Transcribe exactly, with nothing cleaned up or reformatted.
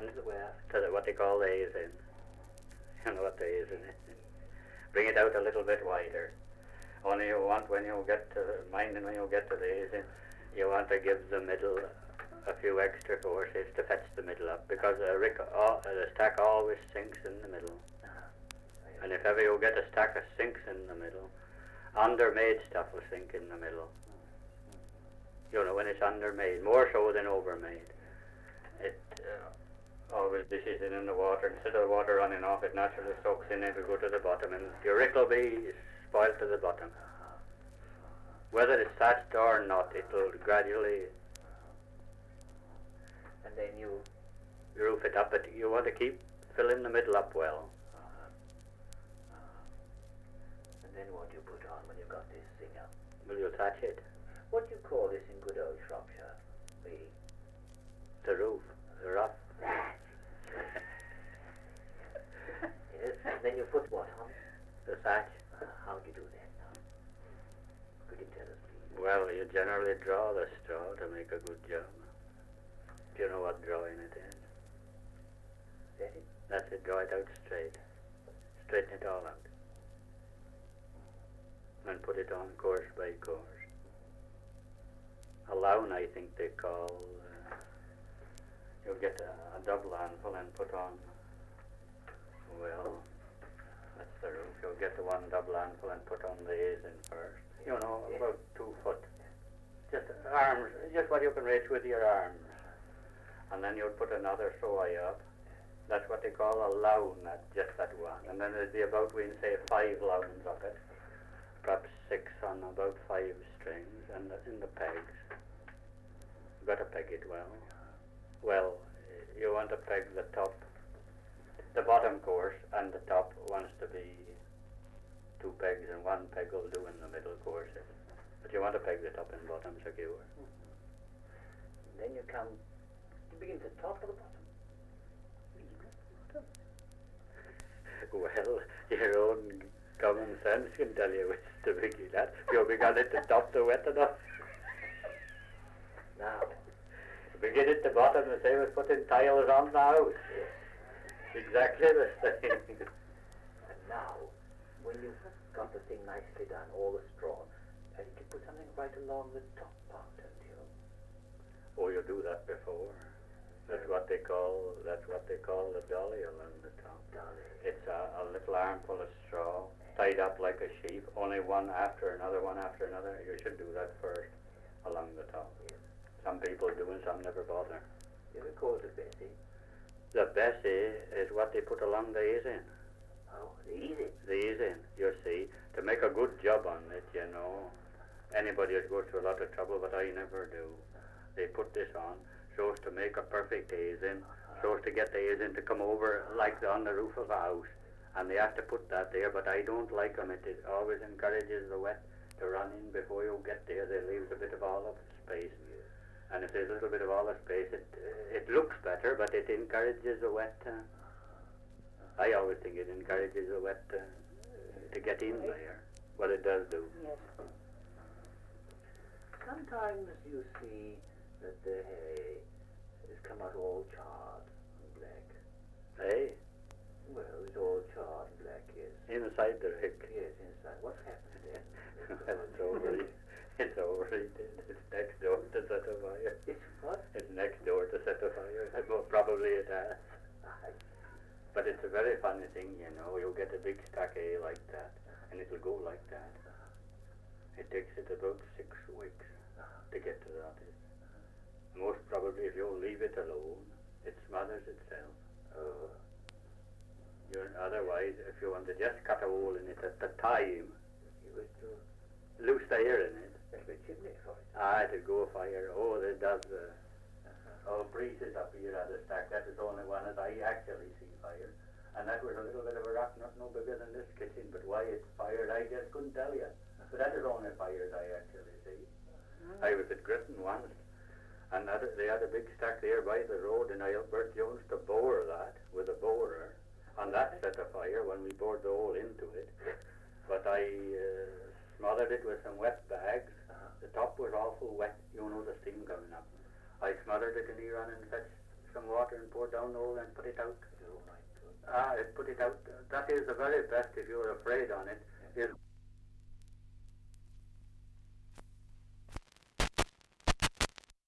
bottom Where? to the, what they call the A's in. You know what the A's in it. Bring it out a little bit wider. Only you want when you get to mind and when you get to the A's in, you want to give the middle a few extra courses to fetch the middle up, because a rick, all, the stack always sinks in the middle. Uh-huh. And if ever you get a stack that sinks in the middle, undermade stuff will sink in the middle. You know, when it's undermade, more so than overmade. It uh, always dishes in, in the water. Instead of the water running off, it naturally soaks in, it will go to the bottom, and your rick will be spoiled to the bottom. Whether it's thatched or not, it will gradually And then you... roof it up, but you want to keep filling the middle up well. Uh-huh. Uh-huh. And then what do you put on when you got this thing up? Will you thatch it? What do you call this in good old Shropshire? The... The roof, the rough. Yes, and then you put what on? The thatch. Uh, how do you do that now? Could you tell us, please? Well, you generally draw the straw to make a good job. Do you know what drawing it is? That it? That's it, draw it out straight. Straighten it all out. And put it on course by course. A lown, I think they call, uh, you'll get a, a double handful and put on, well, that's the roof. You'll get the one double handful and put on the A's in first. You know, about two foot. Just arms, just what you can reach with your arms. And then you'll put another so high up. That's what they call a lown, that's just that one. And then there'd be about, we can say, five lowns of it. Perhaps six on about five strings and the, in the pegs. You've got to peg it well. Well, you want to peg the top, the bottom course, and the top wants to be two pegs, and one peg will do in the middle course. But you want to peg the top and bottom secure. Mm-hmm. Then you come, you begin at the top or the bottom? Well, your own common sense can tell you which to begin at. If you begin at the top, to wet enough. Now, begin at the bottom, the same as putting tiles on the house. Exactly the same. And now, when you've got the thing nicely done, all the straw, and you can put something right along the top part, don't you? Oh, you do that before. That's what they call, that's what they call the dolly along the top. Dolly. It's a, a little armful of straw, tied up like a sheep, only one after another, one after another. You should do that first, along the top. Yes. Some people do and some never bother. You ever called it Bessie? The Bessie is what they put along the A's in. Oh, the easy. The A's in, you see, to make a good job on it, you know. Anybody would go through a lot of trouble, but I never do. They put this on, so as to make a perfect A's in, so as to get the A's in to come over like on the roof of a house. And they have to put that there, but I don't like them. It, it always encourages the wet to run in before you get there. They leave a bit of olive space. And if there's a little bit of olive space, it it looks better, but it encourages the wet. Uh, I always think it encourages the wet uh, to get in there. What it does do. Yes. Sometimes you see that the hay has come out all charred and black. Hey, Well, it's all charred and black, yes. inside the rick. Yes, inside. What's happened then? Well, it's already, it's already dead. It's next door to set a fire. It's what? It's next door to set a fire. Well, probably it has. I, But it's a very funny thing, you know. You'll get a big stack of hay like that, and it'll go like that. It takes it about six weeks to get to that. Most probably, if you leave it alone, it smothers itself. oh, You're, otherwise, if you want to just cut a hole in it at the time, you would do loose the air in it. a chimney for it. Ah, it'll go fire. Oh, it does. Uh, oh, breezes up here at the stack. That is the only one that I actually see fire. And that was a little bit of a rock, not no bigger than this kitchen. But why it's fired, I just couldn't tell you. But that is the only fires I actually see. Mm. I was at Gritton once, and that, they had a big stack there by the road, and I helped Bert Jones to bore that with a borer. And that set a fire when we bored the hole into it. But I uh, smothered it with some wet bags. The top was awful wet, you know, the steam coming up. I smothered it in here and fetched some some water and pour down the hole and put it out. Oh my goodness. Ah, it put it out. That is the very best if you're afraid on it. Yeah. Is